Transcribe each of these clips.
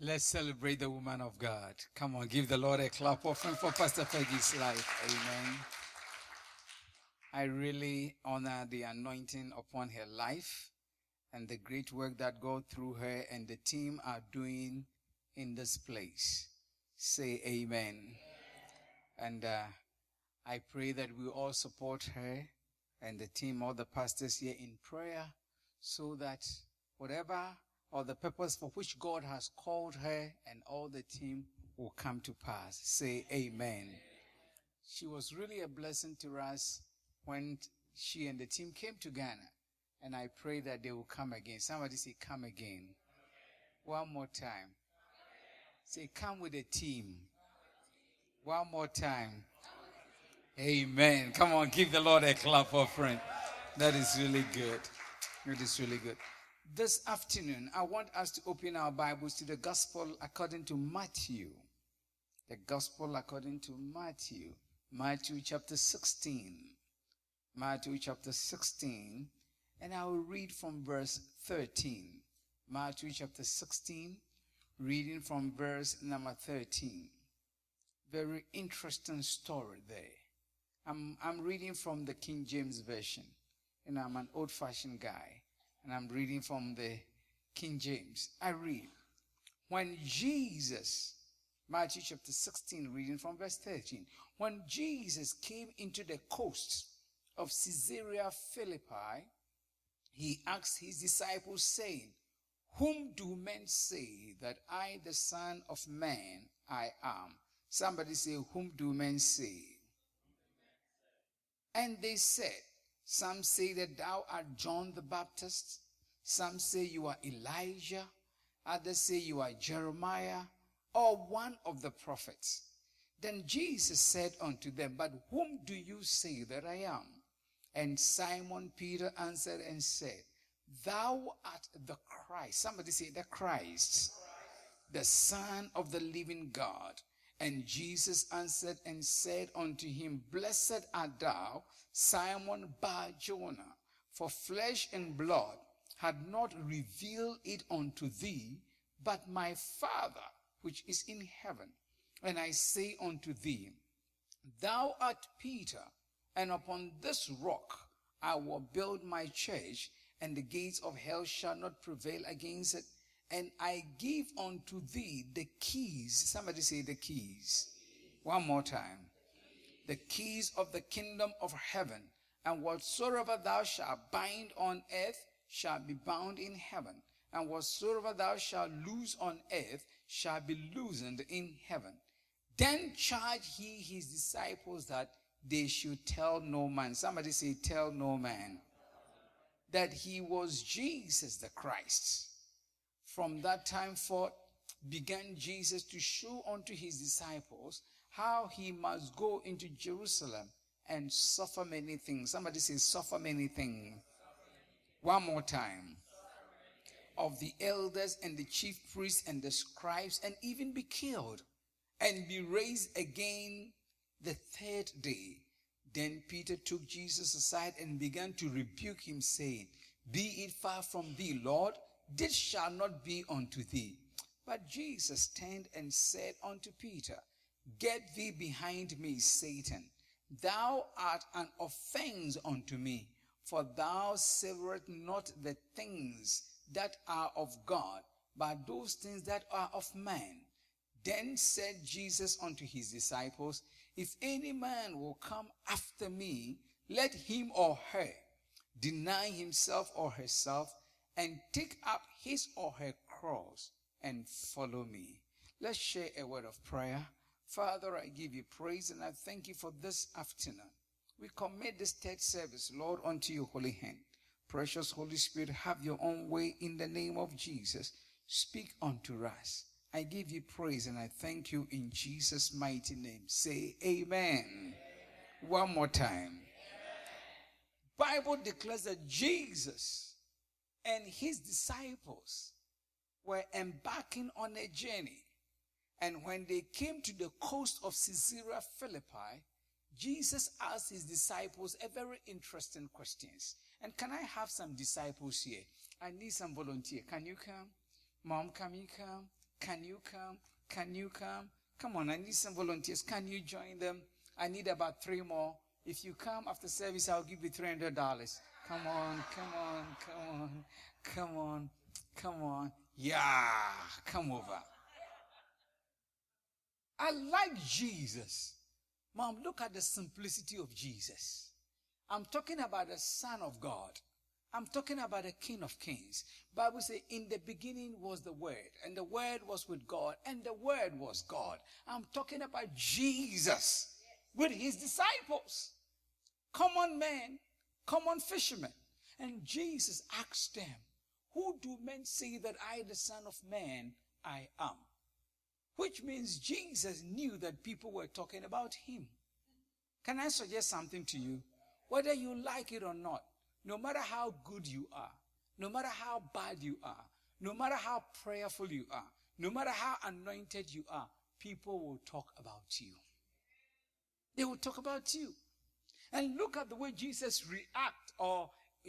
Let's celebrate the woman of God. Come on, give the Lord a clap offering for Pastor Peggy's life. Amen. I really honor the anointing upon her life and the great work that God through her and the team are doing in this place. Say amen. And I pray that we all support her and the team, all the pastors here in prayer, so that whatever or the purpose for which God has called her and all the team will come to pass. Say amen. She was really a blessing to us when she and the team came to Ghana. And I pray that they will come again. Somebody say, come again. One more time. Say, come with a team. One more time. Amen. Come on, give the Lord a clap offering. That is really good. It is really good. This afternoon, I want us to open our Bibles to the Gospel according to Matthew. The Gospel according to Matthew. Matthew chapter 16. Matthew chapter 16. And I will read from verse 13. Matthew chapter 16, reading from verse number 13. Very interesting story there. I'm reading from the King James Version. And I'm an old-fashioned guy. And I'm reading from the King James. I read, when Jesus, Matthew chapter 16, reading from verse 13. When Jesus came into the coast of Caesarea Philippi, he asked his disciples, saying, whom do men say that I, the Son of Man, I am? Somebody say, whom do men say? And they said, some say that thou art John the Baptist. Some say you are Elijah. Others say you are Jeremiah or one of the prophets. Then Jesus said unto them, but whom do you say that I am? And Simon Peter answered and said, thou art the Christ. Somebody say the Christ, the Son of the living God. And Jesus answered and said unto him, blessed art thou, Simon Bar-Jonah, for flesh and blood had not revealed it unto thee, but my Father which is in heaven. And I say unto thee, thou art Peter, and upon this rock I will build my church, and the gates of hell shall not prevail against it. And I give unto thee the keys. Somebody say the keys. One more time. The keys of the kingdom of heaven. And whatsoever thou shalt bind on earth shall be bound in heaven. And whatsoever thou shalt loose on earth shall be loosened in heaven. Then charged he his disciples that they should tell no man. Somebody say, tell no man. That he was Jesus the Christ. From that time forth began Jesus to show unto his disciples how he must go into Jerusalem and suffer many things. Somebody say, suffer many things. One more time. Of the elders and the chief priests and the scribes, and even be killed and be raised again the third day. Then Peter took Jesus aside and began to rebuke him, saying, be it far from thee, Lord, this shall not be unto thee. But Jesus turned and said unto Peter, get thee behind me, Satan. Thou art an offense unto me, for thou savourest not the things that are of God, but those things that are of man. Then said Jesus unto his disciples, if any man will come after me, let him or her deny himself or herself, and take up his or her cross and follow me. Let's share a word of prayer. Father, I give you praise and I thank you for this afternoon. We commit this third service, Lord, unto your holy hand. Precious Holy Spirit, have your own way in the name of Jesus. Speak unto us. I give you praise and I thank you in Jesus' mighty name. Say amen. Amen. One more time. Amen. Bible declares that Jesus and his disciples were embarking on a journey. And when they came to the coast of Caesarea Philippi, Jesus asked his disciples a very interesting question. And can I have some disciples here? I need some volunteer. Can you come? Mom, can you come? Can you come? Can you come? Come on, I need some volunteers. Can you join them? I need about 3 more. If you come after service, I'll give you $300. Come on, come on, come on, come on, come on. Yeah, come over. I like Jesus. Mom, look at the simplicity of Jesus. I'm talking about the Son of God. I'm talking about the King of Kings. Bible says, in the beginning was the Word, and the Word was with God, and the Word was God. I'm talking about Jesus with his disciples. Common men, common fishermen. And Jesus asked them, who do men say that I, the Son of Man, I am? Which means Jesus knew that people were talking about him. Can I suggest something to you? Whether you like it or not, no matter how good you are, no matter how bad you are, no matter how prayerful you are, no matter how anointed you are, people will talk about you. They will talk about you. And look at the way Jesus react or,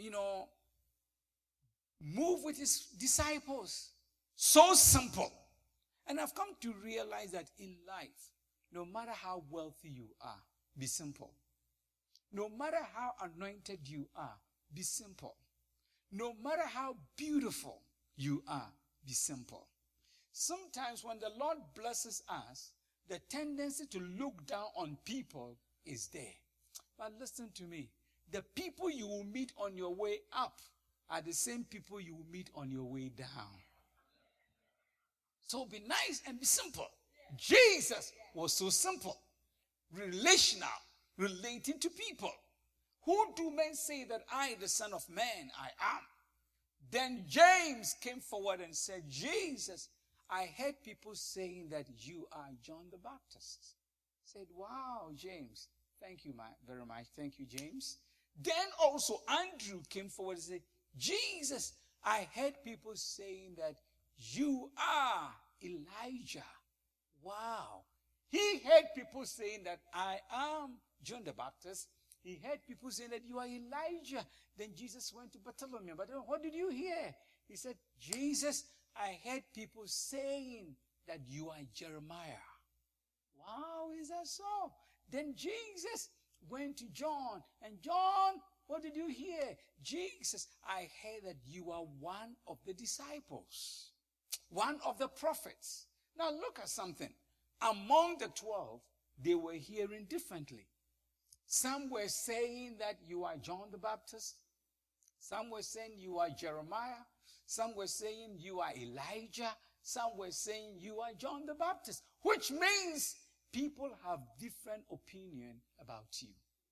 move with his disciples. So simple. And I've come to realize that in life, no matter how wealthy you are, be simple. No matter how anointed you are, be simple. No matter how beautiful you are, be simple. Sometimes when the Lord blesses us, the tendency to look down on people is there. But listen to me. The people you will meet on your way up are the same people you will meet on your way down. So be nice and be simple. Jesus was so simple, relational, relating to people. Who do men say that I, the Son of Man, I am? Then James came forward and said, Jesus, I heard people saying that you are John the Baptist. I said, wow, James. Thank you very much. Thank you, James. Then also Andrew came forward and said, Jesus, I heard people saying that you are Elijah. Wow. He heard people saying that I am John the Baptist. He heard people saying that you are Elijah. Then Jesus went to Bartholomew. But what did you hear? He said, Jesus, I heard people saying that you are Jeremiah. Wow, is that so? Then Jesus went to John. And John, what did you hear? Jesus, I heard that you are one of the disciples. One of the prophets. Now look at something. Among the 12, they were hearing differently. Some were saying that you are John the Baptist. Some were saying you are Jeremiah. Some were saying you are Elijah. Some were saying you are John the Baptist. Which means people have different opinion about you.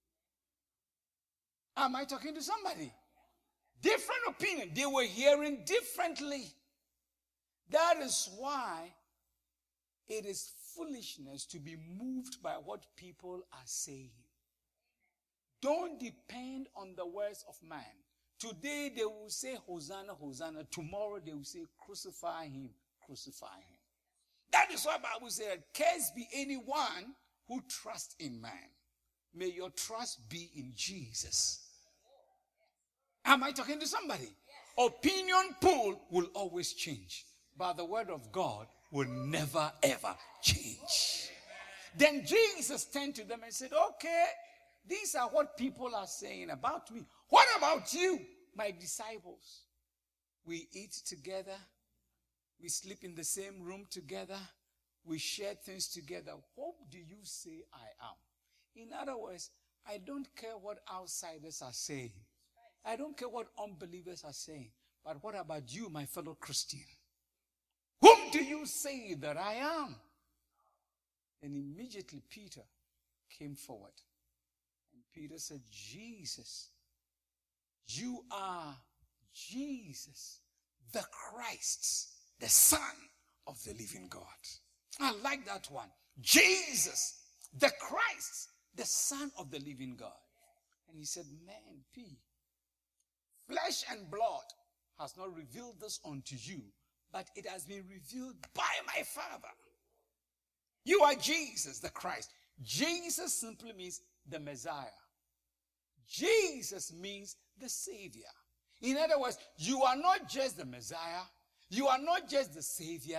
Am I talking to somebody? Different opinion. They were hearing differently. That is why it is foolishness to be moved by what people are saying. Don't depend on the words of man. Today they will say, Hosanna, Hosanna. Tomorrow they will say, crucify him, crucify him. That is why the Bible said, cursed be anyone who trusts in man. May your trust be in Jesus. Am I talking to somebody? Opinion pool will always change, but the word of God will never ever change. Then Jesus turned to them and said, okay, these are what people are saying about me. What about you, my disciples? We eat together. We sleep in the same room together. We share things together. What do you say I am? In other words, I don't care what outsiders are saying. I don't care what unbelievers are saying. But what about you, my fellow Christian? Whom do you say that I am? And immediately Peter came forward. And Peter said, Jesus, you are Jesus, the Christ, the Son of the living God. I like that one. Jesus, the Christ, the Son of the living God. And he said, man, P, flesh and blood has not revealed this unto you, but it has been revealed by my Father. You are Jesus, the Christ. Jesus simply means the Messiah. Jesus means the Savior. In other words, you are not just the Messiah. You are not just the Savior,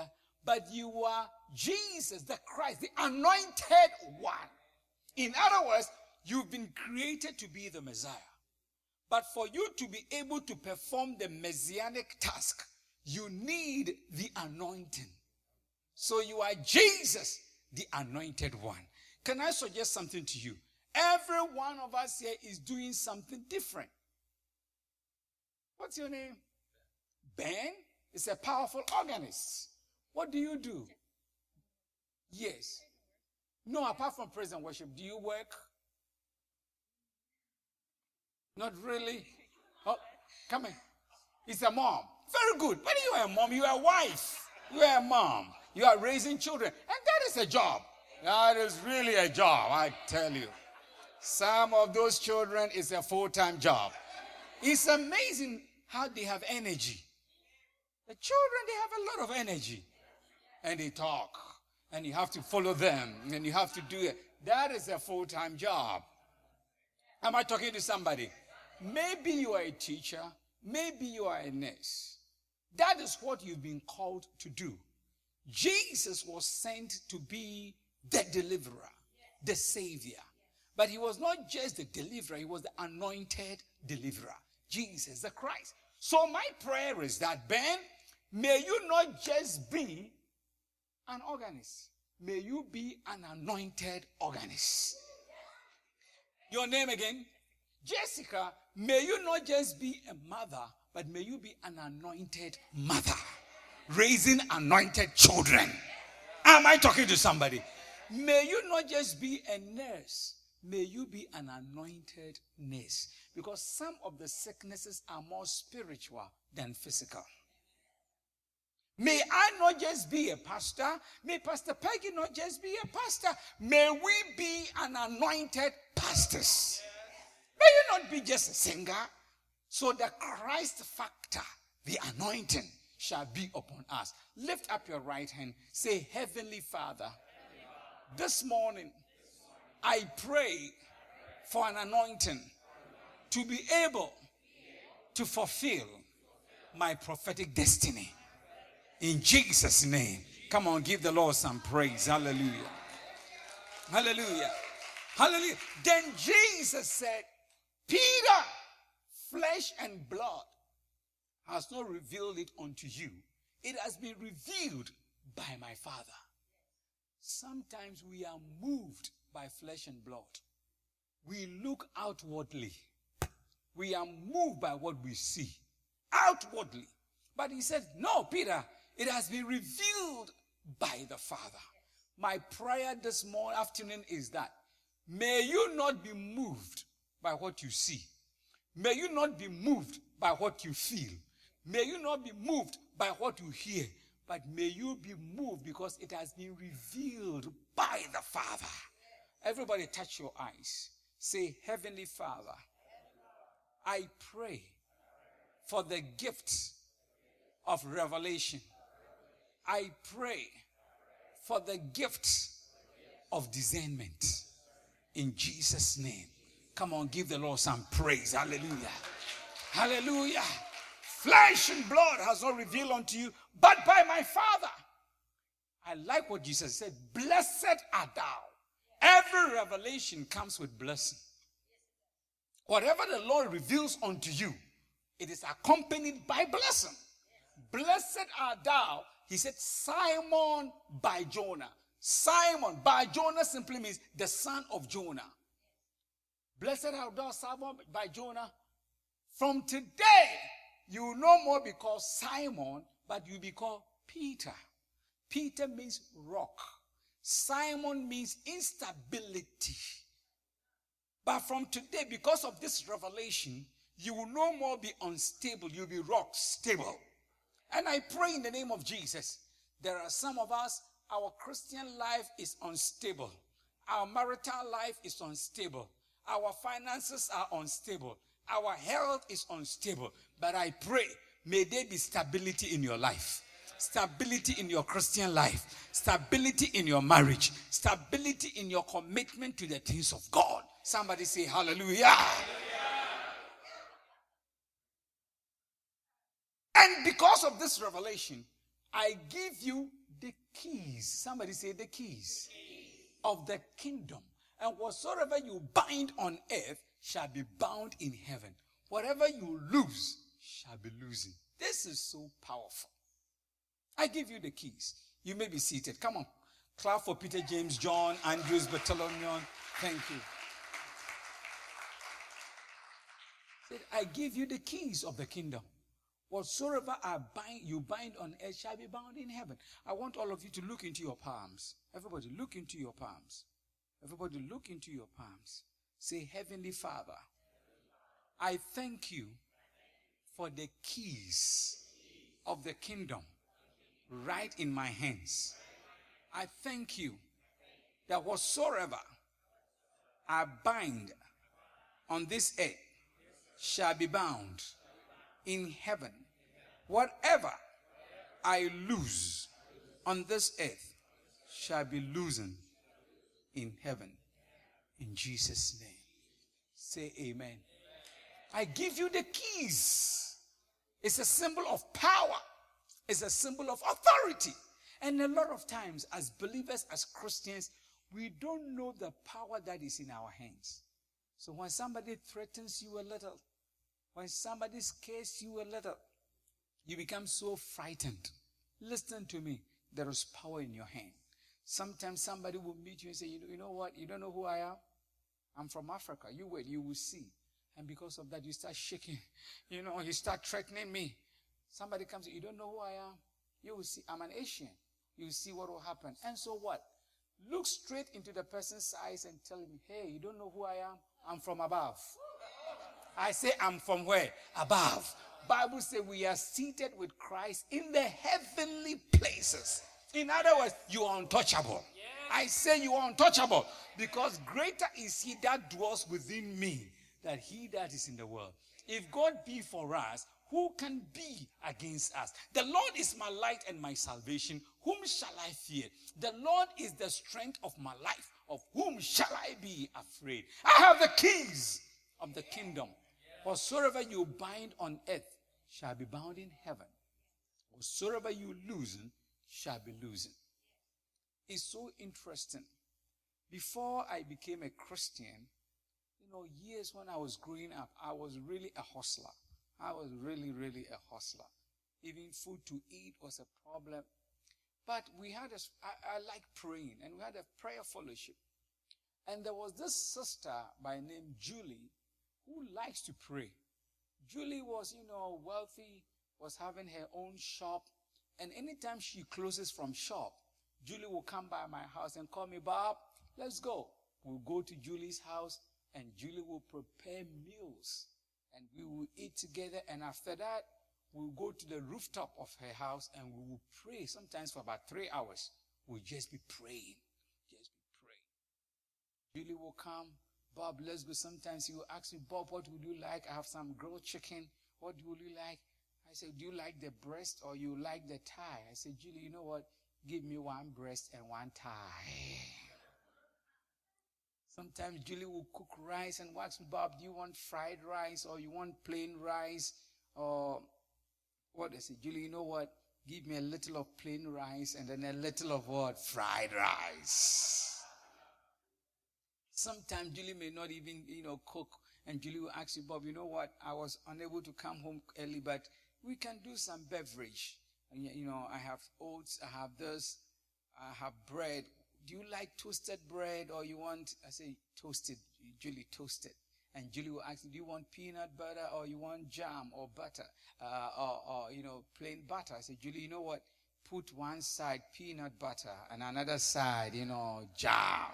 but you are Jesus, the Christ, the anointed one. In other words, you've been created to be the Messiah. But for you to be able to perform the messianic task, you need the anointing. So you are Jesus, the anointed one. Can I suggest something to you? Every one of us here is doing something different. What's your name? Ben is a powerful organist. What do you do? Yes. No, apart from praise and worship, do you work? Not really. Oh, come in. It's a mom. Very good. But you are a mom. You are a wife. You are a mom. You are raising children. And that is a job. That is really a job, I tell you. Some of those children is a full-time job. It's amazing how they have energy. The children, they have a lot of energy. And they talk. And you have to follow them. And you have to do it. That is a full-time job. Am I talking to somebody? Maybe you are a teacher. Maybe you are a nurse. That is what you've been called to do. Jesus was sent to be the deliverer, the savior. But he was not just the deliverer, he was the anointed deliverer. Jesus the Christ. So my prayer is that, Ben, may you not just be an organist. May you be an anointed organist. Your name again? Jessica, may you not just be a mother, but may you be an anointed mother, raising anointed children. Am I talking to somebody? May you not just be a nurse, may you be an anointed nurse, because some of the sicknesses are more spiritual than physical. May I not just be a pastor, may Pastor Peggy not just be a pastor, may we be an anointed pastors. May you not be just a singer. So the Christ factor, the anointing, shall be upon us. Lift up your right hand. Say, Heavenly Father, this morning I pray for an anointing to be able to fulfill my prophetic destiny. In Jesus' name. Come on, give the Lord some praise. Hallelujah. Hallelujah. Hallelujah. Then Jesus said, Peter, flesh and blood has not revealed it unto you. It has been revealed by my Father. Sometimes we are moved by flesh and blood. We look outwardly. We are moved by what we see outwardly. But he said, no, Peter, it has been revealed by the Father. My prayer this afternoon is that may you not be moved by what you see. May you not be moved by what you feel. May you not be moved by what you hear. But may you be moved because it has been revealed by the Father. Everybody touch your eyes. Say, Heavenly Father, I pray for the gift of revelation. I pray for the gift of discernment. In Jesus' name. Come on, give the Lord some praise. Hallelujah. Hallelujah. Flesh and blood has not revealed unto you, but by my Father. I like what Jesus said. Blessed art thou. Every revelation comes with blessing. Whatever the Lord reveals unto you, it is accompanied by blessing. Blessed art thou. He said, Simon by Jonah. Simon by Jonah simply means the son of Jonah. Blessed art thou, Simon by Jonah. From today, you will no more be called Simon, but you will be called Peter. Peter means rock. Simon means instability. But from today, because of this revelation, you will no more be unstable. You will be rock stable. And I pray in the name of Jesus, there are some of us, our Christian life is unstable. Our marital life is unstable. Our finances are unstable. Our health is unstable. But I pray, may there be stability in your life. Stability in your Christian life. Stability in your marriage. Stability in your commitment to the things of God. Somebody say hallelujah. And because of this revelation, I give you the keys. Somebody say the keys of the kingdom. And whatsoever you bind on earth shall be bound in heaven. Whatever you lose shall be losing. This is so powerful. I give you the keys. You may be seated. Come on. Clap for Peter, James, John, Andrews, Bartholomew. Thank you. I give you the keys of the kingdom. Whatsoever you bind on earth shall be bound in heaven. I want all of you to look into your palms. Everybody, look into your palms. Everybody, look into your palms. Say, Heavenly Father, I thank you for the keys of the kingdom right in my hands. I thank you that whatsoever I bind on this earth shall be bound in heaven. Whatever I lose on this earth shall be loosened in heaven. In Jesus' name. Say amen. I give you the keys. It's a symbol of power. It's a symbol of authority. And a lot of times, as believers, as Christians, we don't know the power that is in our hands. So when somebody threatens you a little, when somebody scares you a little, you become so frightened. Listen to me. There is power in your hand. Sometimes somebody will meet you and say, you know what? You don't know who I am? I'm from Africa. You wait, you will see. And because of that, you start shaking. You start threatening me. Somebody comes, you don't know who I am? You will see, I'm an Asian. You will see what will happen. And so what? Look straight into the person's eyes and tell him, hey, you don't know who I am? I'm from above. I say, I'm from where? Above. Bible says we are seated with Christ in the heavenly places. In other words, you are untouchable. Yes. I say you are untouchable because greater is he that dwells within me than he that is in the world. If God be for us, who can be against us? The Lord is my light and my salvation. Whom shall I fear? The Lord is the strength of my life. Of whom shall I be afraid? I have the keys of the kingdom. Whatsoever you bind on earth shall be bound in heaven. Whatsoever you loosen shall be loosened. It's so interesting. Before I became a Christian, years when I was growing up, I was really a hustler. I was really, really a hustler. Even food to eat was a problem. But I like praying, and we had a prayer fellowship. And there was this sister by name Julie who likes to pray. Julie was, wealthy, was having her own shop. And anytime she closes from shop, Julie will come by my house and call me, Bob, let's go. We'll go to Julie's house, and Julie will prepare meals. And we will eat together, and after that, we'll go to the rooftop of her house, and we will pray. Sometimes for about 3 hours, we'll just be praying. Julie will come, Bob, let's go. Sometimes he will ask me, Bob, what would you like? I have some grilled chicken. What would you like? I said, do you like the breast or you like the thigh? I said, Julie, you know what? Give me one breast and one thigh. Sometimes Julie will cook rice and ask me, Bob, do you want fried rice or you want plain rice? Or what? I said, Julie, you know what? Give me a little of plain rice and then a little of what? Fried rice. Sometimes Julie may not even, cook. And Julie will ask you, Bob, you know what? I was unable to come home early, but we can do some beverage. And, I have oats, I have this, I have bread. Do you like toasted bread or you want, I say, toasted, Julie, toasted. And Julie will ask you, do you want peanut butter or you want jam or butter or plain butter? I say, Julie, you know what? Put one side peanut butter and another side, jam.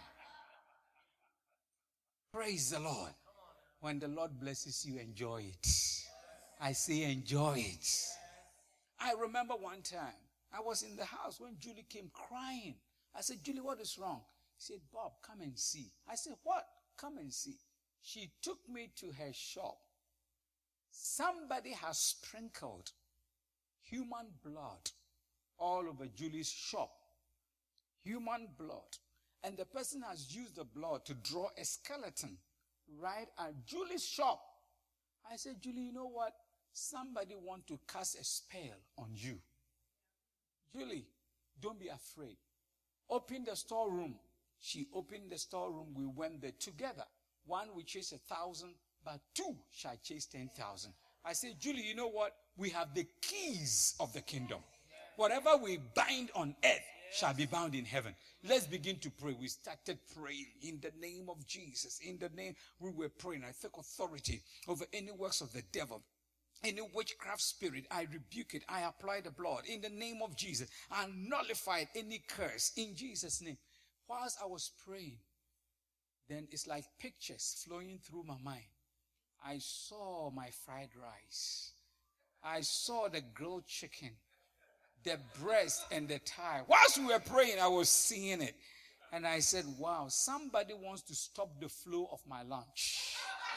Praise the Lord. When the Lord blesses you, enjoy it. I say enjoy it. I remember one time, I was in the house when Julie came crying. I said, Julie, what is wrong? She said, Bob, come and see. I said, what? Come and see. She took me to her shop. Somebody has sprinkled human blood all over Julie's shop. Human blood. And the person has used the blood to draw a skeleton right at Julie's shop. I said, Julie, you know what? Somebody want to cast a spell on you. Julie, Don't be afraid. Open the storeroom. She opened the storeroom. We went there together. One will chase 1,000, but two shall chase 10,000. I said, Julie, you know what? We have the keys of the kingdom. Whatever we bind on earth shall be bound in heaven. Let's begin to pray. We started praying in the name of Jesus. In the name, we were praying. I take authority over any works of the devil. Any witchcraft spirit, I rebuke it. I apply the blood in the name of Jesus. I nullified any curse in Jesus' name. Whilst I was praying, then it's like pictures flowing through my mind. I saw my fried rice. I saw the grilled chicken, the breast and the thigh. Whilst we were praying, I was seeing it. And I said, wow, somebody wants to stop the flow of my lunch.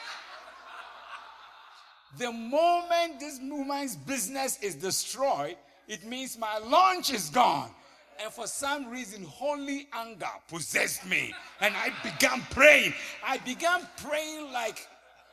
The moment this woman's business is destroyed, it means my lunch is gone. And for some reason, holy anger possessed me. And I began praying. I began praying like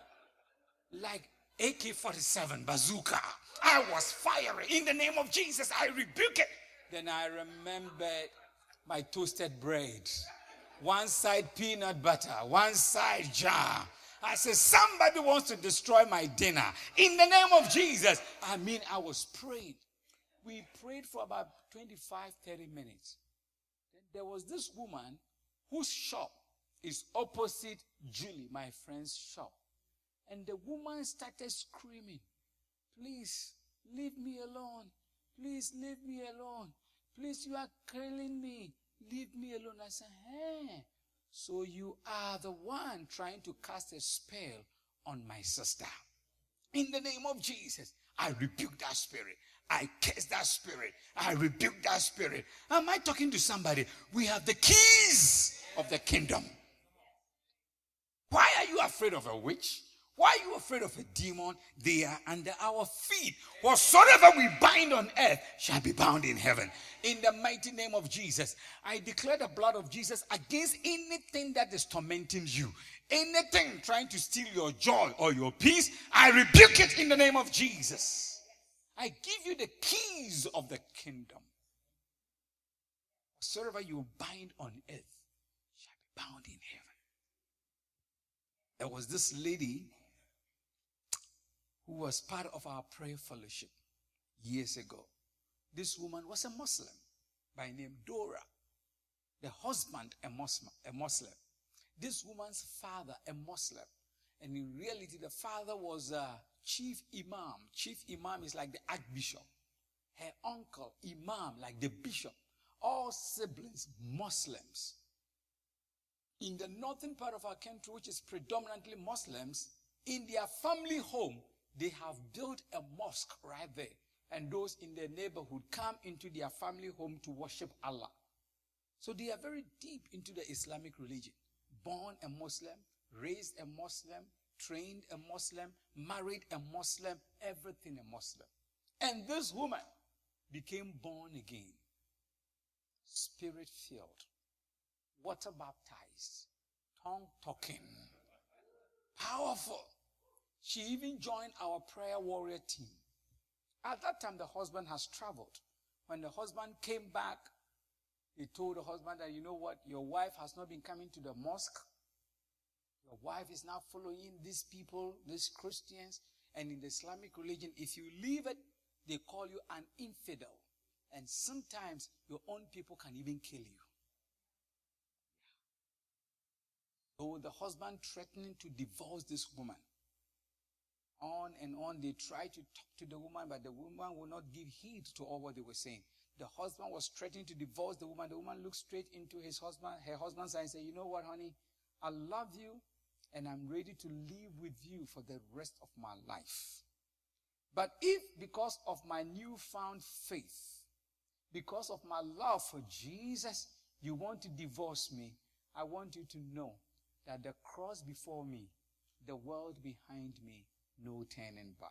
AK-47 bazooka. I was firing. In the name of Jesus, I rebuke it. Then I remembered my toasted bread. One side peanut butter, one side jam. I said, somebody wants to destroy my dinner. In the name of Jesus. I was praying. We prayed for about 25, 30 minutes. Then there was this woman whose shop is opposite Julie, my friend's shop. And the woman started screaming, please, leave me alone. Please, leave me alone. Please, you are killing me. Leave me alone. I said, hey. So you are the one trying to cast a spell on my sister. In the name of Jesus, I rebuke that spirit. I curse that spirit. I rebuke that spirit. Am I talking to somebody? We have the keys of the kingdom. Why are you afraid of a witch? Why are you afraid of a demon? They are under our feet. Whatsoever we bind on earth shall be bound in heaven. In the mighty name of Jesus, I declare the blood of Jesus against anything that is tormenting you. Anything trying to steal your joy or your peace, I rebuke it in the name of Jesus. I give you the keys of the kingdom. Whatsoever you bind on earth shall be bound in heaven. There was this lady who was part of our prayer fellowship years ago. This woman was a Muslim by name Dora. The husband, a Muslim. This woman's father, a Muslim. And in reality, the father was a chief imam. Chief imam is like the archbishop. Her uncle, imam, like the bishop. All siblings, Muslims. In the northern part of our country, which is predominantly Muslims, in their family home, they have built a mosque right there. And those in their neighborhood come into their family home to worship Allah. So they are very deep into the Islamic religion. Born a Muslim, raised a Muslim, trained a Muslim, married a Muslim, everything a Muslim. And this woman became born again. Spirit-filled, water-baptized, tongue-talking, powerful. She even joined our prayer warrior team. At that time, the husband has traveled. When the husband came back, he told the husband that, you know what, your wife has not been coming to the mosque. Your wife is now following these people, these Christians. And in the Islamic religion, if you leave it, they call you an infidel. And sometimes your own people can even kill you. So the husband threatening to divorce this woman. On and on, they tried to talk to the woman, but the woman would not give heed to all what they were saying. The husband was threatening to divorce the woman. The woman looked straight into her husband's eyes and said, you know what, honey? I love you and I'm ready to live with you for the rest of my life. But if because of my newfound faith, because of my love for Jesus, you want to divorce me, I want you to know that the cross before me, the world behind me, no turning back.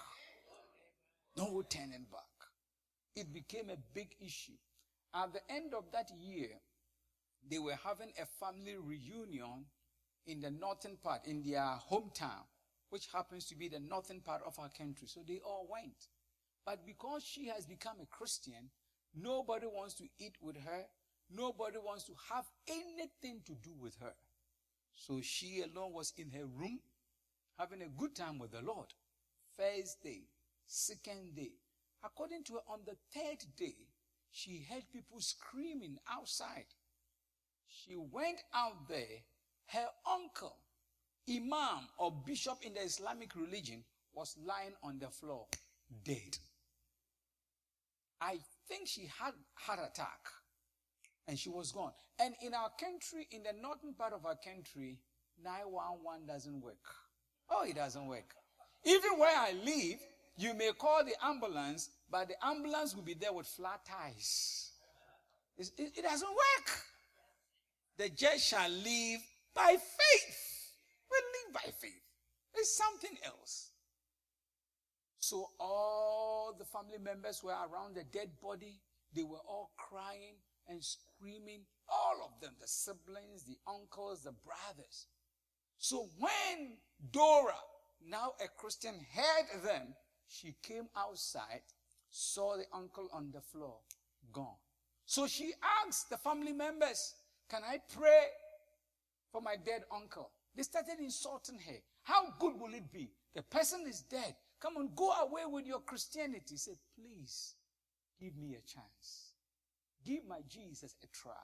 No turning back. It became a big issue. At the end of that year, they were having a family reunion in the northern part, in their hometown, which happens to be the northern part of our country. So they all went. But because she has become a Christian, Nobody wants to eat with her. Nobody wants to have anything to do with her. So she alone was in her room, having a good time with the Lord. First day, second day. According to her, on the third day, she heard people screaming outside. She went out there. Her uncle, imam or bishop in the Islamic religion, was lying on the floor, dead. I think she had heart attack and she was gone. And in our country, in the northern part of our country, 911 doesn't work. Oh, it doesn't work. Even where I live, you may call the ambulance, but the ambulance will be there with flat tires. It doesn't work. The just shall live by faith. We live by faith. It's something else. So all the family members were around the dead body. They were all crying and screaming. All of them, the siblings, the uncles, the brothers. So when Dora, now a Christian, heard them, she came outside, saw the uncle on the floor, gone. So she asked the family members, can I pray for my dead uncle? They started insulting her. How good will it be? The person is dead. Come on, go away with your Christianity. He said, please, give me a chance. Give my Jesus a try.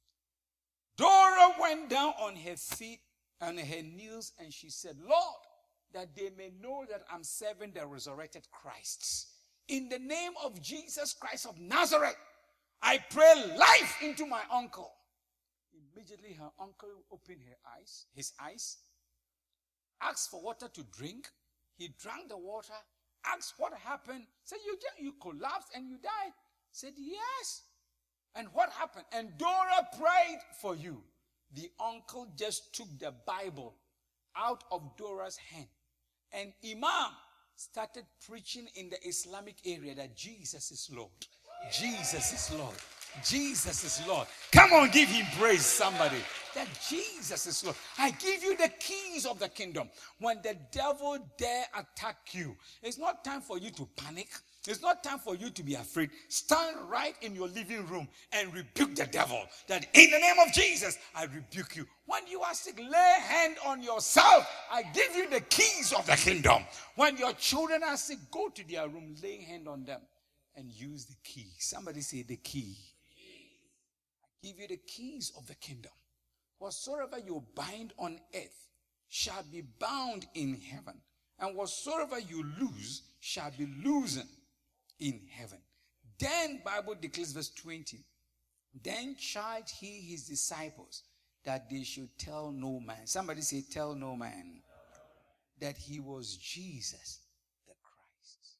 Dora went down on her feet, on her knees, and she said, Lord, that they may know that I'm serving the resurrected Christ. In the name of Jesus Christ of Nazareth, I pray life into my uncle. Immediately her uncle opened his eyes, asked for water to drink. He drank the water, asked what happened. Said, you collapsed and you died. Said, yes. And what happened? And Dora prayed for you. The uncle just took the Bible out of Dora's hand. And Imam started preaching in the Islamic area that Jesus is Lord. Jesus is Lord. Jesus is Lord. Come on, give him praise, somebody. That Jesus is Lord. I give you the keys of the kingdom. When the devil dare attack you, it's not time for you to panic. It's not time for you to be afraid. Stand right in your living room and rebuke the devil. That in the name of Jesus, I rebuke you. When you are sick, lay hand on yourself. I give you the keys of the kingdom. When your children are sick, go to their room, lay hand on them and use the key. Somebody say the key. I give you the keys of the kingdom. Whatsoever you bind on earth shall be bound in heaven. And whatsoever you loose shall be loosened in heaven. Then Bible declares verse 20. Then charged he his disciples that they should tell no man. Somebody say tell no man. That he was Jesus the Christ.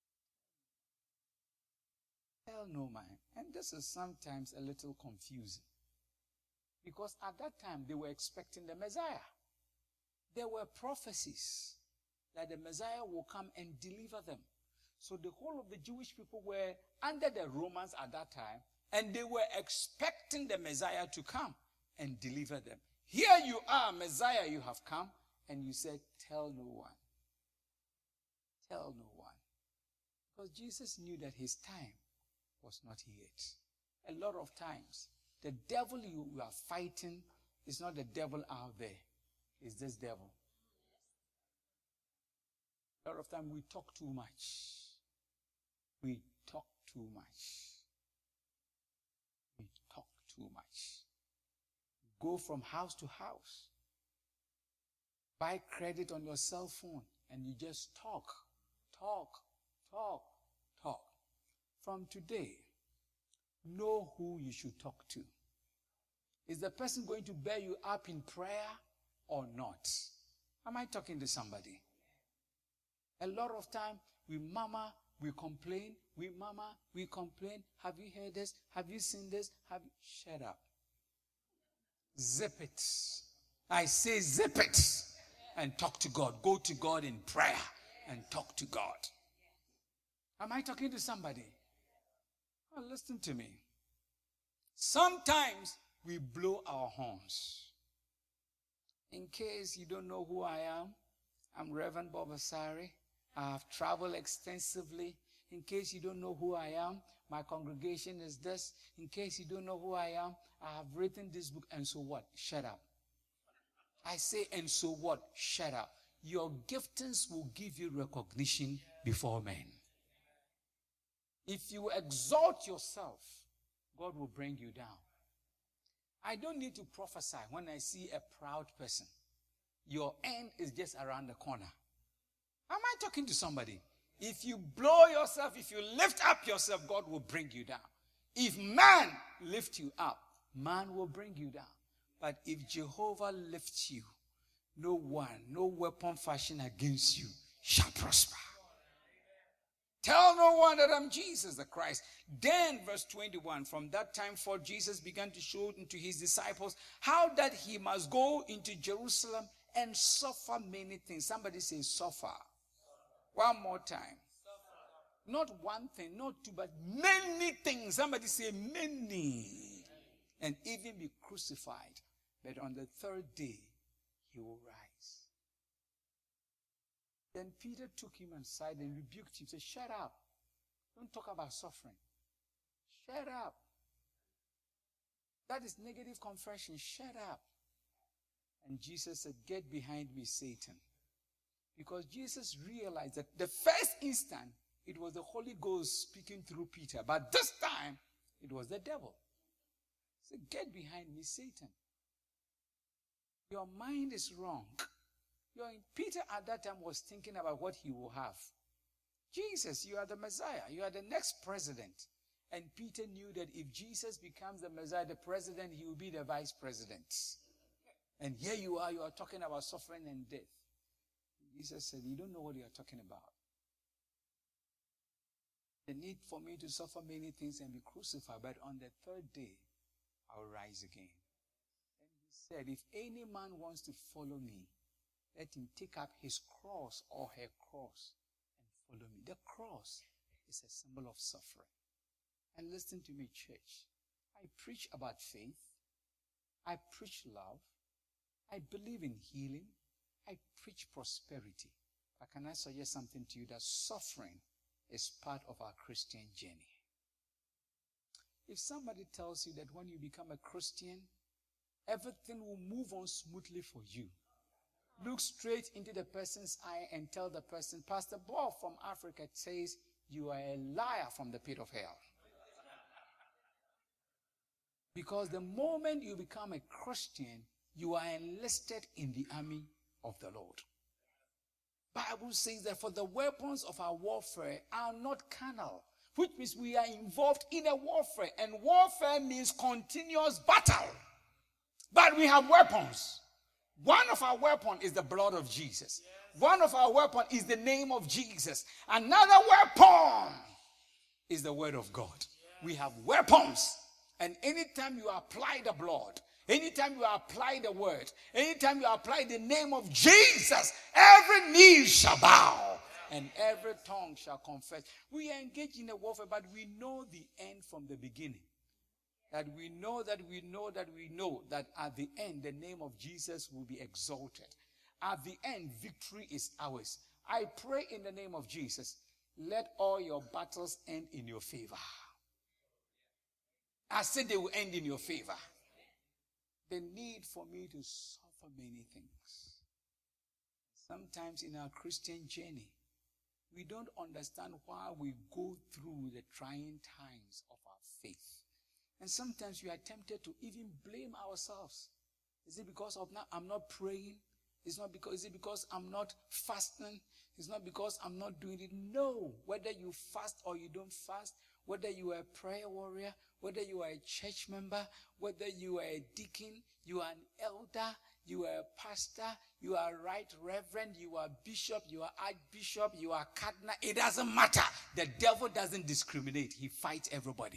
Tell no man. And this is sometimes a little confusing. Because at that time they were expecting the Messiah. There were prophecies that the Messiah will come and deliver them. So the whole of the Jewish people were under the Romans at that time, and they were expecting the Messiah to come and deliver them. Here you are, Messiah, you have come, and you said, tell no one. Tell no one. Because Jesus knew that his time was not yet. A lot of times, the devil you are fighting is not the devil out there. It's this devil. A lot of time we talk too much. We talk too much. We talk too much. Go from house to house. Buy credit on your cell phone and you just talk. From today, know who you should talk to. Is the person going to bear you up in prayer or not? Am I talking to somebody? A lot of time, we mama, we complain. Have you heard this? Have you seen this? Shut up. Zip it. I say zip it and talk to God. Go to God in prayer and talk to God. Am I talking to somebody? Oh, listen to me. Sometimes we blow our horns. In case you don't know who I am, I'm Reverend Bob Asari. I have traveled extensively. In case you don't know who I am, My congregation is this. In case you don't know who I am, I have written this book. And so what? Shut up. I say, and so what? Shut up. Your giftings will give you recognition before men. If you exalt yourself, God will bring you down. I don't need to prophesy when I see a proud person. Your end is just around the corner. Am I talking to somebody? If you blow yourself, if you lift up yourself, God will bring you down. If man lift you up, man will bring you down. But if Jehovah lifts you, no weapon fashioned against you shall prosper. Tell no one that I'm Jesus the Christ. Then, verse 21, from that time forth, Jesus began to show unto his disciples how that he must go into Jerusalem and suffer many things. Somebody say suffer. One more time. Not one thing, not two, but many things. Somebody say many. And even be crucified. But on the third day, he will rise. Then Peter took him aside and rebuked him. He said, shut up. Don't talk about suffering. Shut up. That is negative confession. Shut up. And Jesus said, get behind me, Satan. Because Jesus realized that the first instant, it was the Holy Ghost speaking through Peter. But this time, it was the devil. He said, get behind me, Satan. Your mind is wrong. Peter at that time was thinking about what he will have. Jesus, you are the Messiah. You are the next president. And Peter knew that if Jesus becomes the Messiah, the president, he will be the vice president. And here you are talking about suffering and death. Jesus said, you don't know what you are talking about. The need for me to suffer many things and be crucified, but on the third day, I will rise again. And he said, if any man wants to follow me, let him take up his cross or her cross and follow me. The cross is a symbol of suffering. And listen to me, church. I preach about faith. I preach love. I believe in healing. I preach prosperity. But can I suggest something to you? That suffering is part of our Christian journey. If somebody tells you that when you become a Christian, everything will move on smoothly for you, look straight into the person's eye and tell the person, Pastor Bob from Africa says you are a liar from the pit of hell. Because the moment you become a Christian, you are enlisted in the army of the Lord. Bible says that for the weapons of our warfare are not carnal, which means we are involved in a warfare. And warfare means continuous battle. But we have weapons. One of our weapons is the blood of Jesus. One of our weapons is the name of Jesus. Another weapon is the word of God. We have weapons. And anytime you apply the blood, anytime you apply the word, anytime you apply the name of Jesus, every knee shall bow and every tongue shall confess. We are engaged in a warfare, but we know the end from the beginning. That we know that at the end, the name of Jesus will be exalted. At the end, victory is ours. I pray in the name of Jesus, let all your battles end in your favor. I said they will end in your favor. The need for me to suffer many things. Sometimes in our Christian journey, we don't understand why we go through the trying times of our faith. And sometimes we are tempted to even blame ourselves. Is it because I'm not praying? Is it because I'm not fasting? It's not because I'm not doing it. No. Whether you fast or you don't fast, whether you are a prayer warrior, whether you are a church member, whether you are a deacon, you are an elder, you are a pastor, you are a right reverend, you are bishop, you are archbishop, you are cardinal. It doesn't matter. The devil doesn't discriminate. He fights everybody.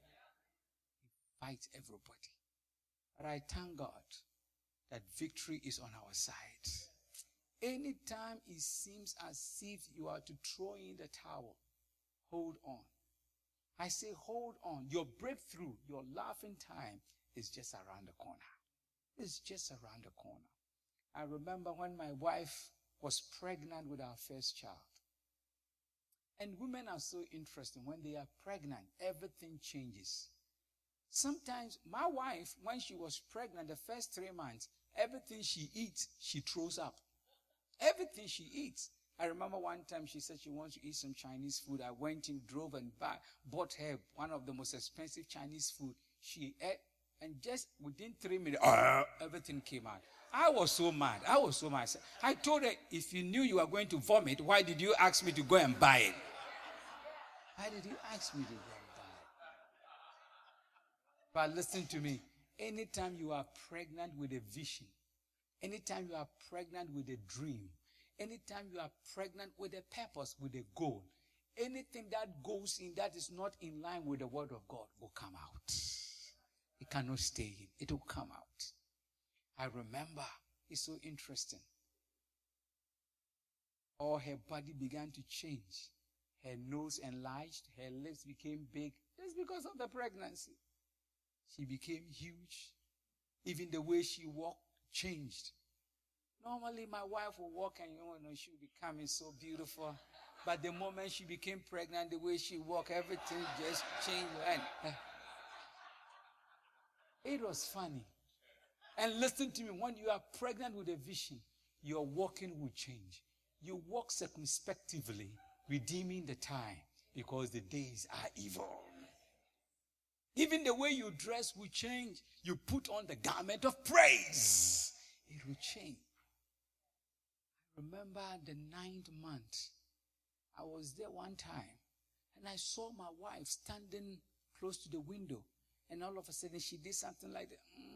Fight everybody. But I thank God that victory is on our side. Anytime it seems as if you are to throw in the towel, hold on. I say hold on. Your breakthrough, your laughing time is just around the corner. It's just around the corner. I remember when my wife was pregnant with our first child. And women are so interesting. When they are pregnant, everything changes. Sometimes my wife, when she was pregnant, the first 3 months, everything she eats, she throws up. Everything she eats. I remember one time she said she wants to eat some Chinese food. I went in, drove and bought her one of the most expensive Chinese food. She ate, and just within 3 minutes, everything came out. I was so mad. I told her, if you knew you were going to vomit, why did you ask me to go and buy it? Why did you ask me to go and buy it? But listen to me. Anytime you are pregnant with a vision, anytime you are pregnant with a dream, anytime you are pregnant with a purpose, with a goal, anything that goes in that is not in line with the word of God will come out. It cannot stay in. It will come out. I remember, it's so interesting. All her body began to change. Her nose enlarged, her lips became big, just because of the pregnancy. She became huge. Even the way she walked changed. Normally, my wife will walk and she will be coming so beautiful. But the moment she became pregnant, the way she walked, everything just changed. And it was funny. And listen to me, when you are pregnant with a vision, your walking will change. You walk circumspectively, redeeming the time, because the days are evil. Even the way you dress will change. You put on the garment of praise. It will change. I remember the 9th month, I was there one time, and I saw my wife standing close to the window, and all of a sudden she did something like that.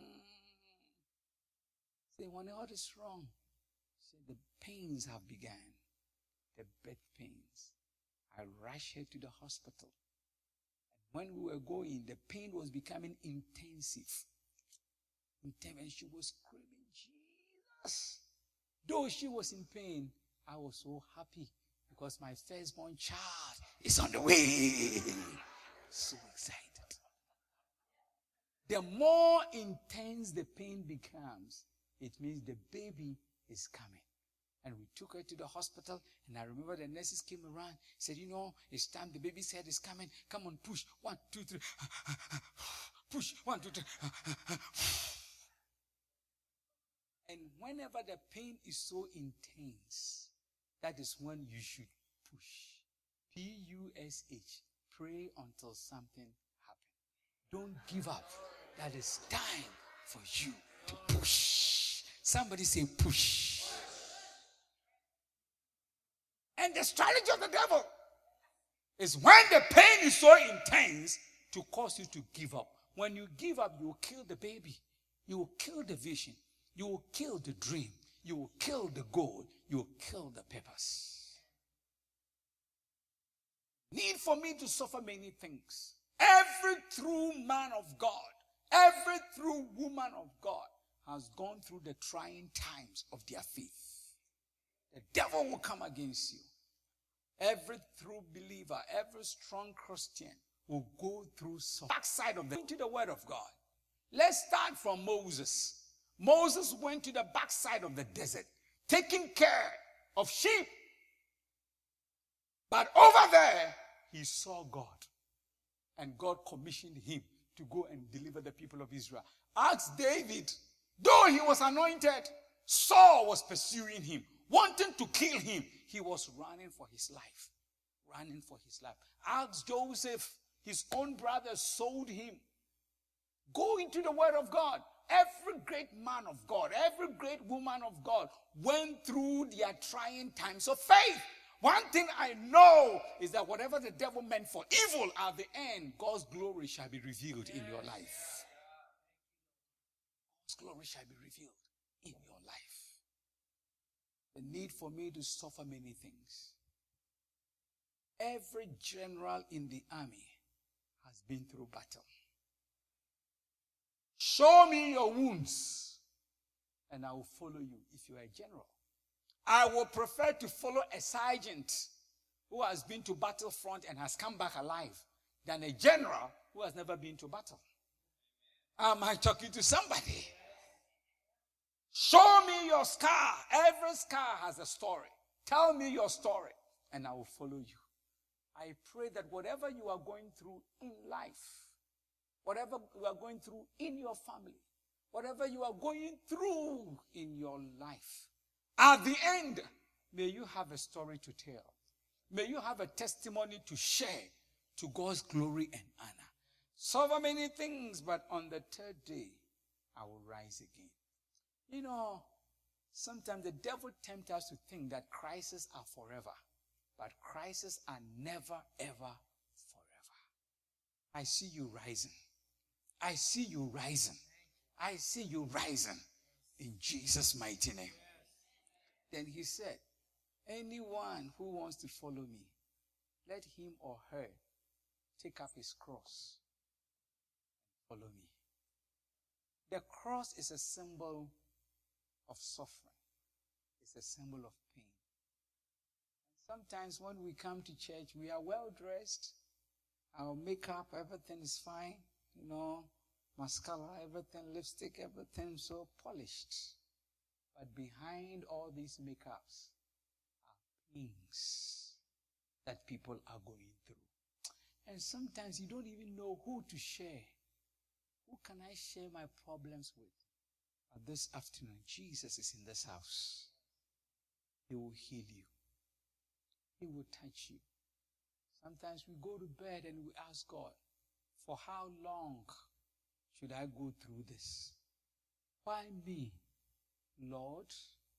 I said, what is wrong? She said, the pains have begun, the birth pains. I rushed her to the hospital. And when we were going, the pain was becoming intensive. And she was screaming, Jesus. Though she was in pain, I was so happy because my firstborn child is on the way. So excited. The more intense the pain becomes, it means the baby is coming. And we took her to the hospital, and I remember the nurses came around, said, it's time, the baby's head is coming. Come on, push. 1, 2, 3. Push. 1, 2, 3. And whenever the pain is so intense, that is when you should push. P-U-S-H. Pray until something happens. Don't give up. That is time for you to push. Somebody say push. And the strategy of the devil is when the pain is so intense to cause you to give up. When you give up, you will kill the baby. You will kill the vision. You will kill the dream. You will kill the goal. You will kill the purpose. Need for me to suffer many things. Every true man of God, every true woman of God has gone through the trying times of their faith. The devil will come against you. Every true believer, every strong Christian will go through some backside of into the word of God. Let's start from Moses. Moses went to the backside of the desert, taking care of sheep. But over there, he saw God. And God commissioned him to go and deliver the people of Israel. Ask David, though he was anointed, Saul was pursuing him, wanting to kill him. He was running for his life. Running for his life. Ask Joseph, his own brother sold him. Go into the word of God. Every great man of God, every great woman of God went through their trying times of faith. One thing I know is that whatever the devil meant for evil, at the end, God's glory shall be revealed in your life. God's glory shall be revealed in your life. The need for me to suffer many things. Every general in the army has been through battle. Show me your wounds, and I will follow you if you are a general. I will prefer to follow a sergeant who has been to battlefront and has come back alive than a general who has never been to battle. Am I talking to somebody? Show me your scar. Every scar has a story. Tell me your story, and I will follow you. I pray that whatever you are going through in life, whatever you are going through in your family, whatever you are going through in your life, at the end, may you have a story to tell. May you have a testimony to share to God's glory and honor. Suffer many things, but on the third day, I will rise again. You know, sometimes the devil tempts us to think that crises are forever, but crises are never, ever forever. I see you rising. I see you rising. I see you rising in Jesus' mighty name. Then he said, anyone who wants to follow me, let him or her take up his cross and follow me. The cross is a symbol of suffering. It's a symbol of pain. And sometimes when we come to church, we are well dressed. Our makeup, everything is fine. You know, mascara, everything, lipstick, everything so polished. But behind all these makeups are pains that people are going through. And sometimes you don't even know who to share. Who can I share my problems with? But this afternoon, Jesus is in this house. He will heal you. He will touch you. Sometimes we go to bed and we ask God, for how long should I go through this? Why me, Lord?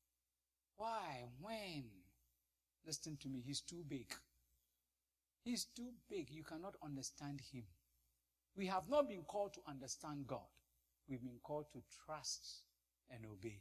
Why? When? Listen to me, he's too big. He's too big. You cannot understand him. We have not been called to understand God. We've been called to trust and obey.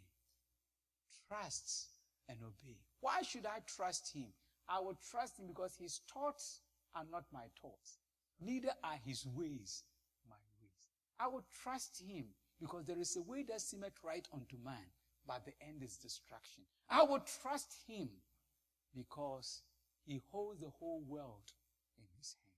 Trust and obey. Why should I trust him? I will trust him because his thoughts are not my thoughts. Neither are his ways my ways. I will trust him because there is a way that seemeth right unto man, but the end is destruction. I will trust him because he holds the whole world in his hands.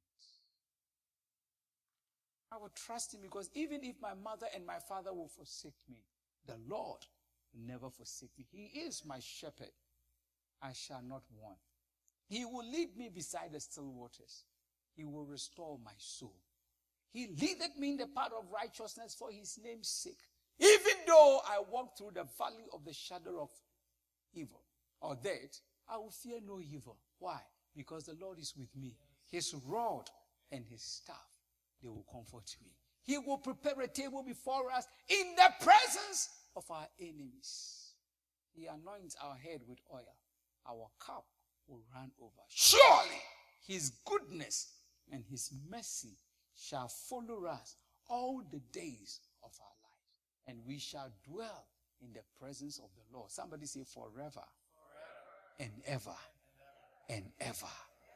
I will trust him because even if my mother and my father will forsake me, the Lord will never forsake me. He is my shepherd. I shall not want. He will lead me beside the still waters. He will restore my soul. He leadeth me in the path of righteousness for his name's sake. Even though I walk through the valley of the shadow of evil or death, I will fear no evil. Why? Because the Lord is with me. His rod and his staff, they will comfort me. He will prepare a table before us in the presence of our enemies. He anoints our head with oil. Our cup will run over. Surely his goodness and his mercy shall follow us all the days of our life. And we shall dwell in the presence of the Lord. Somebody say forever. And ever. And ever. And ever.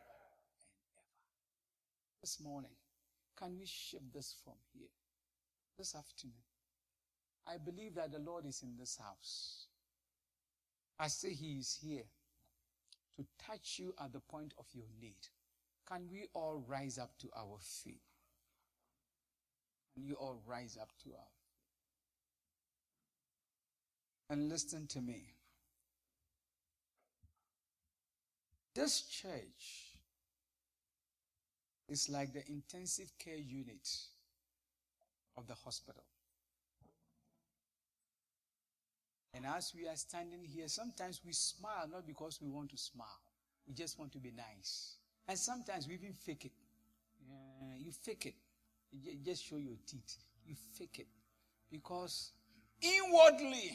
This morning, can we shift this from here? This afternoon, I believe that the Lord is in this house. I say he is here to touch you at the point of your need. Can we all rise up to our feet? Can you all rise up to our feet? And listen to me. This church is like the intensive care unit of the hospital. And as we are standing here, sometimes we smile not because we want to smile. We just want to be nice. And sometimes we even fake it. You fake it. You just show your teeth. You fake it. Because inwardly,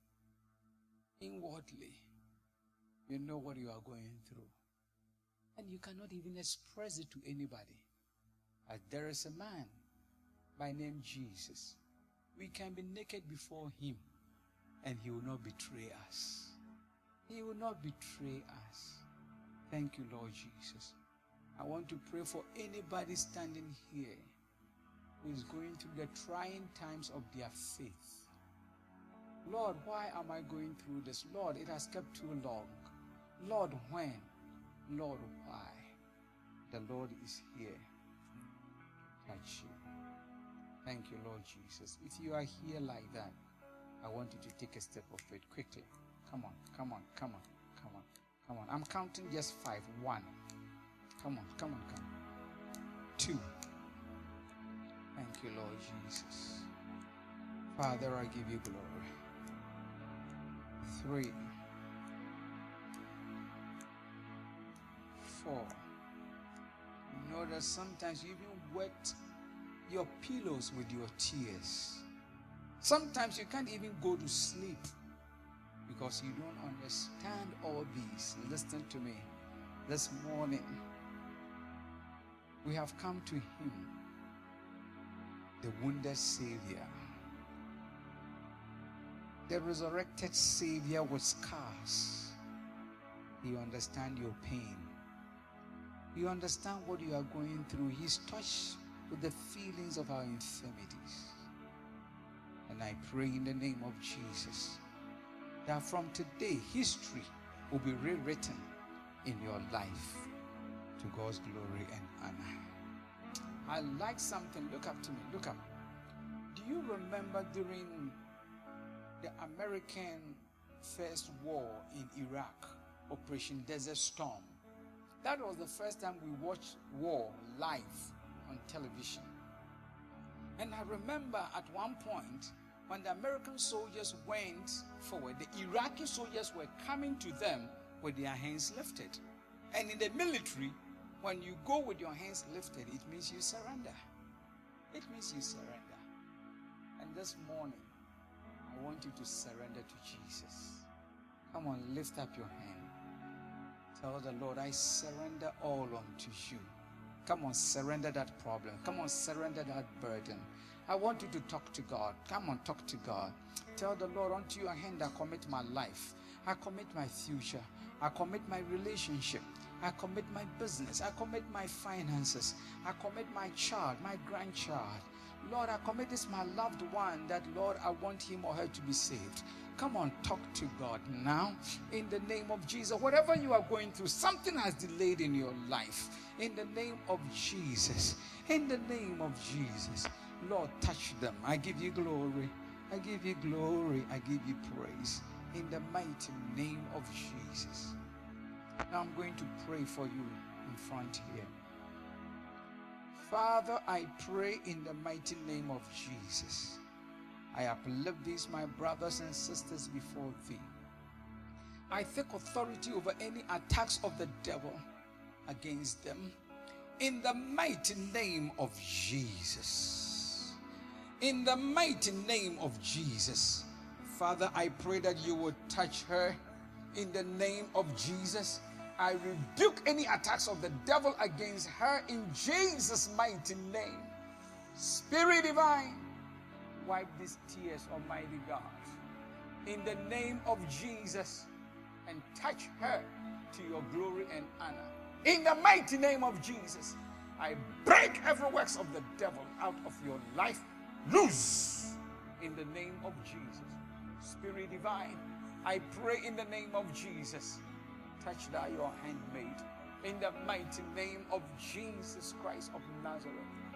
you know what you are going through. And you cannot even express it to anybody. As there is a man by name Jesus. We can be naked before him and he will not betray us. He will not betray us. Thank you, Lord Jesus. I want to pray for anybody standing here who is going through the trying times of their faith. Lord, why am I going through this? Lord, it has kept too long. Lord, when? Lord, why? The Lord is here to touch you. Thank you, Lord Jesus. If you are here like that, I want you to take a step of faith quickly. Come on. I'm counting just 5. 1, Come on, come on, come on. 2. Thank you, Lord Jesus. Father, I give you glory. 3. 4. You know that sometimes you even wet your pillows with your tears. Sometimes you can't even go to sleep because you don't understand all these. Listen to me. This morning, we have come to Him, the wounded Savior, the resurrected Savior with scars. He understands your pain. You understand what you are going through. He's touched with the feelings of our infirmities. And I pray in the name of Jesus that from today, history will be rewritten in your life to God's glory and honor. I like something. Look up to me. Look up. Do you remember during the American First War in Iraq, Operation Desert Storm? That was the first time we watched war live on television. And I remember at one point when the American soldiers went forward, the Iraqi soldiers were coming to them with their hands lifted. And in the military, when you go with your hands lifted, it means you surrender. It means you surrender. And this morning, I want you to surrender to Jesus. Come on, lift up your hand. Tell the Lord, I surrender all unto you. Come on, surrender that problem. Come on, surrender that burden. I want you to talk to God. Come on, talk to God. Tell the Lord, unto your hand I commit my life. I commit my future. I commit my relationship. I commit my business. I commit my finances. I commit my child, my grandchild. Lord, I commit this my loved one that, Lord, I want him or her to be saved. Come on, talk to God now in the name of Jesus. Whatever you are going through, something has delayed in your life. In the name of Jesus. In the name of Jesus. Lord, touch them. I give you glory. I give you glory. I give you praise. In the mighty name of Jesus. Now I'm going to pray for you in front here. Father, I pray in the mighty name of Jesus. I uplift these, my brothers and sisters, before thee. I take authority over any attacks of the devil against them. In the mighty name of Jesus. In the mighty name of Jesus. Father, I pray that you would touch her in the name of Jesus. I rebuke any attacks of the devil against her in Jesus' mighty name. Spirit divine, wipe these tears, Almighty God, in the name of Jesus, and touch her to your glory and honor. In the mighty name of Jesus, I break every works of the devil out of your life. Loose in the name of Jesus. Spirit divine, I pray in the name of Jesus. Touch thou your handmaid in the mighty name of Jesus Christ of Nazareth.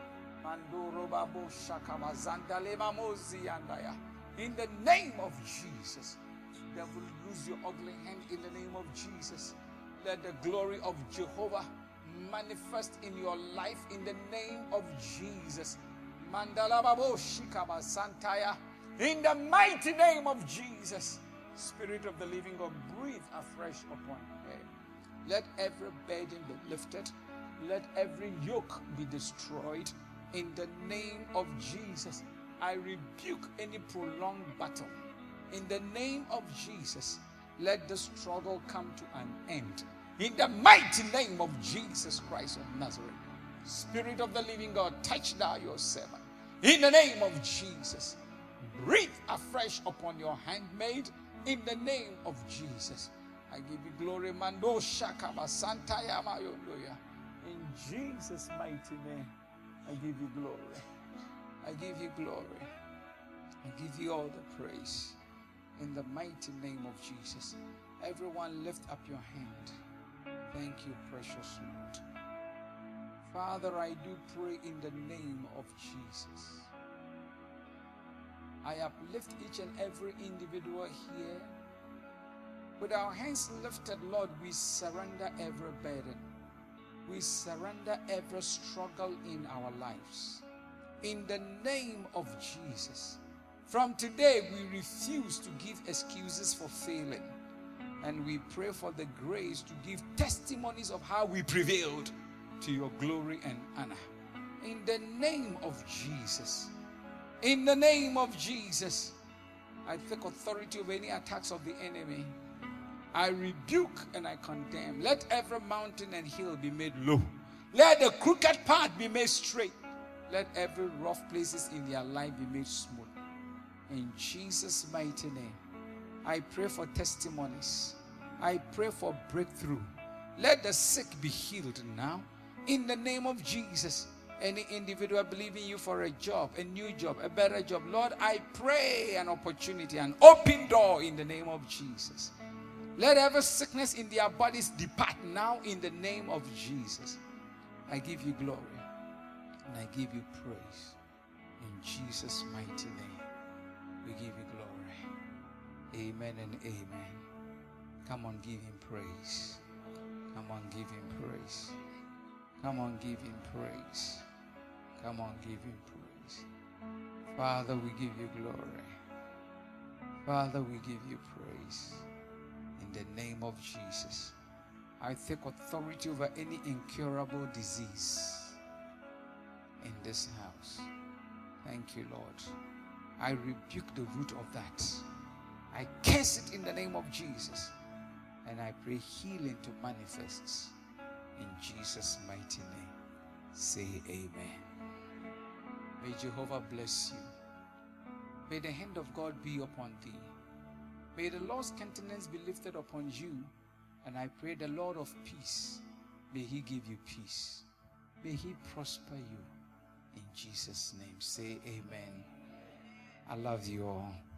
In the name of Jesus. Devil, use your ugly hand in the name of Jesus. Let the glory of Jehovah manifest in your life in the name of Jesus. In the mighty name of Jesus. Spirit of the living God, breathe afresh upon her. Let every burden be lifted. Let every yoke be destroyed. In the name of Jesus, I rebuke any prolonged battle. In the name of Jesus, let the struggle come to an end. In the mighty name of Jesus Christ of Nazareth. Spirit of the living God, touch thou your servant. In the name of Jesus, breathe afresh upon your handmaid. In the name of Jesus, I give you glory. Mando Shakaba Santaya Mayondoya. In Jesus' mighty name, I give you glory. I give you glory. I give you all the praise. In the mighty name of Jesus. Everyone lift up your hand. Thank you, precious Lord. Father, I do pray in the name of Jesus. I uplift each and every individual here. With our hands lifted, Lord, we surrender every burden. We surrender every struggle in our lives. In the name of Jesus. From today, we refuse to give excuses for failing. And we pray for the grace to give testimonies of how we prevailed to your glory and honor. In the name of Jesus. In the name of Jesus. I take authority over any attacks of the enemy. I rebuke and I condemn. Let every mountain and hill be made low. Let the crooked path be made straight. Let every rough places in their life be made smooth. In Jesus' mighty name, I pray for testimonies. I pray for breakthrough. Let the sick be healed now. In the name of Jesus. Any individual believing you for a job, a new job, a better job, Lord, I pray an opportunity, an open door in the name of Jesus. Let every sickness in their bodies depart now in the name of Jesus. I give you glory and I give you praise. In Jesus' mighty name, we give you glory. Amen and amen. Come on, give him praise. Come on, give him praise. Come on, give him praise. Come on, give him praise. Father, we give you glory. Father, we give you praise. In the name of Jesus, I take authority over any incurable disease in this house. Thank you, Lord. I rebuke the root of that. I curse it in the name of Jesus. And I pray healing to manifest. In Jesus' mighty name, say amen. May Jehovah bless you. May the hand of God be upon thee. May the Lord's countenance be lifted upon you. And I pray the Lord of peace, may he give you peace. May he prosper you. In Jesus' name, say amen. I love you all.